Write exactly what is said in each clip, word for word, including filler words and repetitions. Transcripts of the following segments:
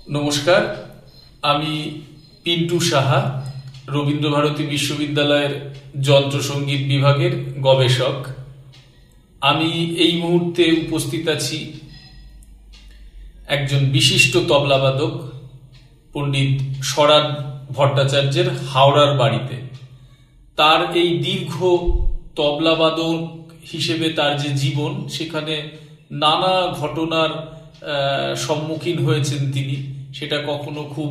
নমস্কার, আমি পিন্টু সাহা, রবীন্দ্রভারতী বিশ্ববিদ্যালয়ের যন্ত্রসঙ্গীত বিভাগের গবেষক। আমি এই মুহূর্তে উপস্থিত আছি একজন বিশিষ্ট তবলাবাদক পণ্ডিত স্বরাজ ভট্টাচার্যের হাওড়ার বাড়িতে। তার এই দীর্ঘ তবলাবাদক হিসেবে তার যে জীবন, সেখানে নানা ঘটনার সম্মুখীন হয়েছেন তিনি। সেটা কখনো খুব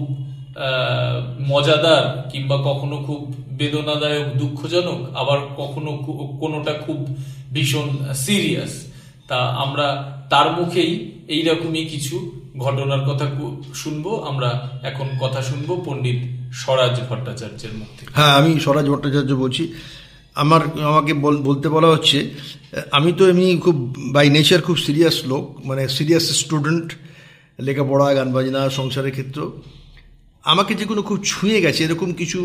মজাদার, কিংবা কখনো খুব বেদনাদায়ক, দুঃখজনক, আবার কখনো কোনোটা খুব ভীষণ সিরিয়াস। তা আমরা তার মুখেই এইরকমই কিছু ঘটনার কথা শুনবো। আমরা এখন কথা শুনবো পণ্ডিত স্বরাজ ভট্টাচার্যের মুখ থেকে। হ্যাঁ, আমি স্বরাজ ভট্টাচার্য বলছি। আমার আমাকে বলতে বলা হচ্ছে, আমি তো এমনি খুব বাই নেচার খুব সিরিয়াস লোক, মানে সিরিয়াস স্টুডেন্ট, লেখাপড়া, গান বাজনা, সংসারের ক্ষেত্র। আমাকে যে কোনো খুব ছুঁয়ে গেছে এরকম কিছু,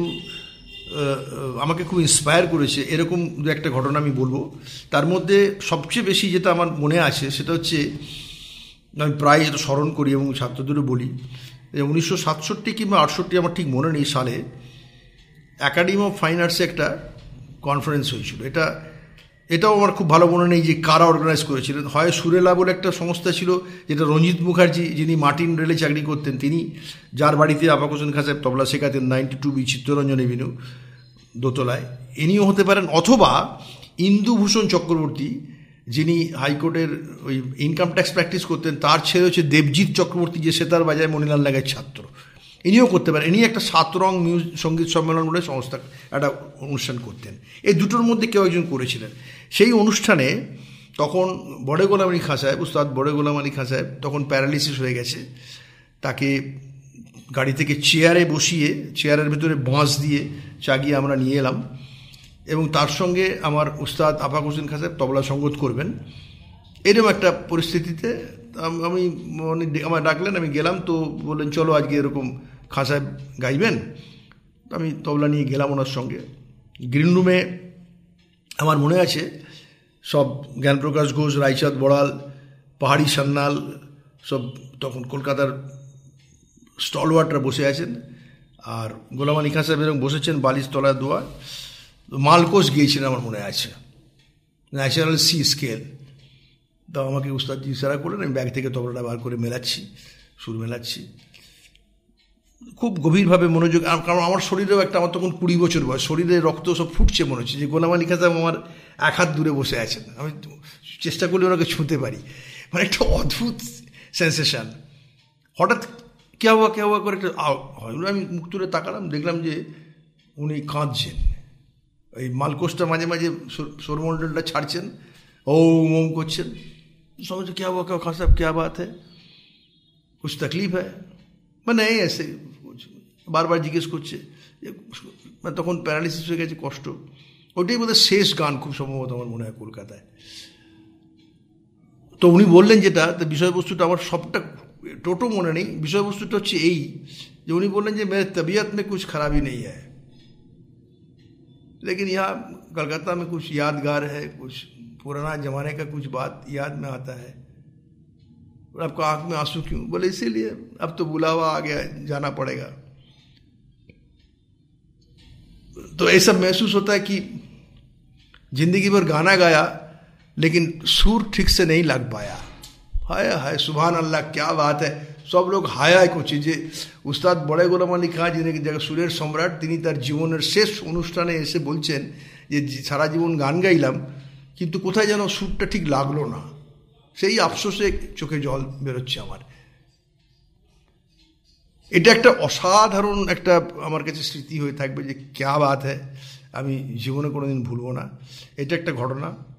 আমাকে খুব ইন্সপায়ার করেছে এরকম দু একটা ঘটনা আমি বলবো। তার মধ্যে সবচেয়ে বেশি যেটা আমার মনে আছে সেটা হচ্ছে, আমি প্রায় এটা স্মরণ করি এবং ছাত্রদেরও বলি, যে উনিশশো সাতষট্টি কিংবা আটষট্টি, আমার ঠিক মনে নেই সালে, একাডেমি অফ ফাইন আর্টসে একটা কনফারেন্স হয়েছিল। এটা এটাও আমার খুব ভালো মনে নেই যে কারা অর্গানাইজ করেছিলেন। হয় সুরেলা বলে একটা সংস্থা ছিল, যেটা রঞ্জিত মুখার্জি, যিনি মার্টিন রেলে চাকরি করতেন, তিনি, যার বাড়িতে আবাক হোসেন খাঁ সাহেব তবলা শেখাতেন ninety two B Chittaranjan avenue দোতলায়, ইনিও হতে পারেন। অথবা ইন্দুভূষণ চক্রবর্তী, যিনি হাইকোর্টের ওই ইনকাম ট্যাক্স প্র্যাকটিস করতেন, তার ছেলে হচ্ছে দেবজিৎ চক্রবর্তী, যে সেতার বাজায় মণিলাল নাগের ছাত্র, ইনিও করতে পারেন। ইনি একটা সাতরং মিউজিক সঙ্গীত সম্মেলন বলে সংস্থা একটা অনুষ্ঠান করতেন। এই দুটোর মধ্যে কেউ একজন করেছিলেন। সেই অনুষ্ঠানে তখন বড়ে গোলাম আলী খাঁ সাহেব, উস্তাদ বড়ে গোলাম আলী খাঁ সাহেব তখন প্যারালিসিস হয়ে গেছে। তাকে গাড়ি থেকে চেয়ারে বসিয়ে, চেয়ারের ভেতরে বাঁশ দিয়ে চাগিয়ে আমরা নিয়ে এলাম, এবং তার সঙ্গে আমার উস্তাদ আবাক হোসেন খাঁ সাহেব তবলা সঙ্গত করবেন। এরকম একটা পরিস্থিতিতে আমি আমার ডাকলেন, আমি গেলাম। তো বললেন চলো আজকে এরকম খাঁ সাহেব গাইবেন। আমি তবলা নিয়ে গেলাম ওনার সঙ্গে। গ্রিন রুমে আমার মনে আছে সব জ্ঞানপ্রকাশ ঘোষ, রায়চাঁদ বড়াল, পাহাড়ি সান্যাল, সব তখন কলকাতার স্টলওয়ার্ডরা বসে আছেন, আর গোলাম আলী খাঁ সাহেব এরকম বসেছেন বালিশ তলায় দোয়া। মালকোষ গিয়েছিলেন আমার মনে আছে, ন্যাশনাল সি স্কেল। তো আমাকে উস্তাদজি ইশারা করলেন, আমি ব্যাগ থেকে তবলাটা বার করে মেলাচ্ছি, সুর মেলাচ্ছি খুব গভীরভাবে মনোযোগ। কারণ আমার শরীরেও একটা, আমার তখন কুড়ি বছর বয়স, শরীরে রক্ত সব ফুটছে, মনে হচ্ছে যে গোলাম আলী খাঁ সাহেব আমার এক হাত দূরে বসে আছেন, আমি চেষ্টা করলে ওনাকে ছুঁতে পারি। মানে একটা অদ্ভুত সেন্সেশন। হঠাৎ কে হওয়া কে হওয়া করে একটা হয়তো আমি মুখ তুলে তাকালাম, দেখলাম যে উনি কাঁদছেন। এই মালকোষটা মাঝে মাঝে সৌরমণ্ডলটা ছাড়ছেন, ও ওম করছেন। समझ क्या हुआ, क्या खान साहब क्या बात है, कुछ तकलीफ है? মানে এই এসে বারবার জিজ্ঞেস করছে। মানে তখন প্যারালিসিস হয়ে গেছে, কষ্ট। ওইটাই বোধহয় শেষ গান খুব সম্ভবত আমার মনে হয় কলকাতায়। তো উনি বললেন যেটা, বিষয়বস্তুটা আমার সবটা টোটো মনে নেই। বিষয়বস্তুটা হচ্ছে এই যে উনি বললেন যে মেরে তবিয়ত में कुछ खराबी नहीं है, लेकिन यहाँ कलकत्ता में कुछ यादगार है, कुछ पुराना जमाने का कुछ बात याद में आता है, और आपको आंख में आंसू क्यों? बोले इसीलिए अब तो बुलावा आ गया, जाना पड़ेगा। तो ऐसा महसूस होता है कि जिंदगी भर गाना गाया लेकिन सुर ठीक से नहीं लग पाया। हाय हाय सुभान अल्लाह, क्या बात है। সব লোক হায় হায় করছে যে উস্তাদ বড়ে গোলাম আলী খাঁ, যিনি জায়গায় সুরের সম্রাট, তিনি তার জীবনের শেষ অনুষ্ঠানে এসে বলছেন যে সারা জীবন গান গাইলাম কিন্তু কোথায় যেন সুরটা ঠিক লাগলো না। সেই আফসোসে চোখে জল বেরোচ্ছে আমার। এটা একটা অসাধারণ একটা আমার কাছে স্মৃতি হয়ে থাকবে, যে ক্যা বাত হ্যায়, আমি জীবনে কোনোদিন ভুলবো না। এটা একটা ঘটনা।